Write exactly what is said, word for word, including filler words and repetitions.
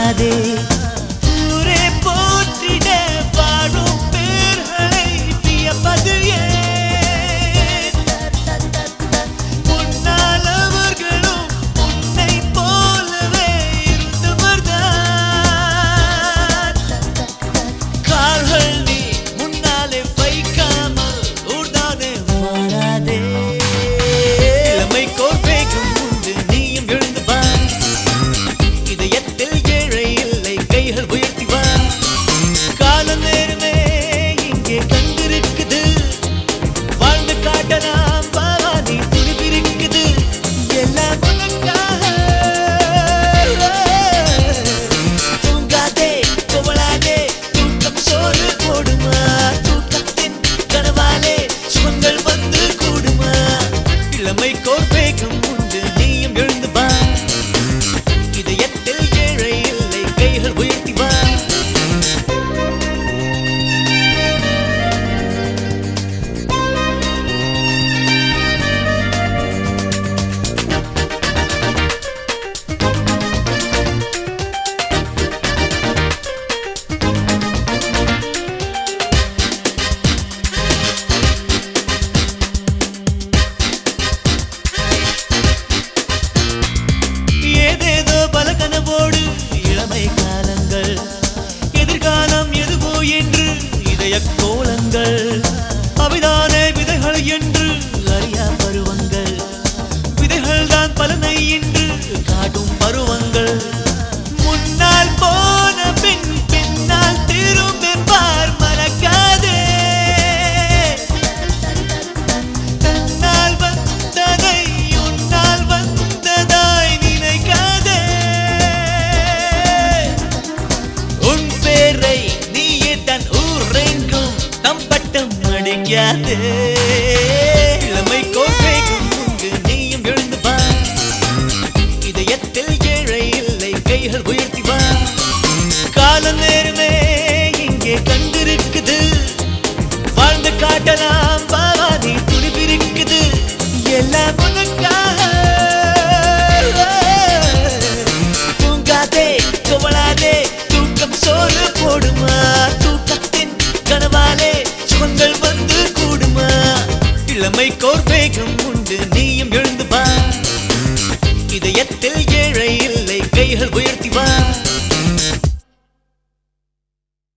மாறாதே ஊரே போற்றிட வாழும் பேர்களை வியப்பது ஏன் முன்னால் அவர்களும் உன்னை போலவே இருந்தவர்தான் கால்கள் நீ முன்னாலே வைக்காமல் ஊர்தானே வாழாதே இளமை கோர்வேகம் உண்டு நீயும் எழுந்து வா இதயத்தில் ஏழை இல்லை கைகள் உயர்த்தி வா கால நேரமே இங்கே கண்டிருக்குது வாழ்ந்து காட்டலாம் பாவா நீ துணிவிருக்குது எல்லாம் உனக்காக தூங்காதே கோவலாதே தூக்கம் சோறு போடுமா தூக்கத்தின் கனவாலே சுகங்கள் வந்து கூடுமா இளமை கோர்வேகம் உண்டு நீயும் எழுந்து வா இதயத்தில் ஏழை இல்லை கைகள் உயர்த்தி வா ஏதேதோ பல கனவோடு இளமை காலங்கள் எதிர்காலம் எதுவோ என்று இதய கோலங்கள் அவைதானே விதைகள் என்று அறியா பருவங்கள் விதைகள் தான் பலனை என்று காட்டும் பருவங்கள் முன்னால் போன பின் பின்னால் திரும்பென்பார் மறக்காதே தன்னால் வந்ததை உன்னால் வந்ததாய் நினைக்காதே உன் பேரை நீயே தன் ஊரெங்கும் தம்பட்டம் அடிக்காதே இளமை கோர்வேகம் உண்டு நீயும் எழுந்து வா இதயத்தில் ஏழை இல்லை கைகள் உயர்த்தி வா கால நேரமே இங்கே கண்டிருக்குது வாழ்ந்து காட்டலாம் பாவா நீ துணிவிருக்குது எல்லாம் உனக்காக தூங்காதே கோவலாதே தூக்கம் சோறு போடுமா தூக்கத்தின் கனவாலே சுகங்கள் வந்து கூடுமா இளமை கோர்வேகம்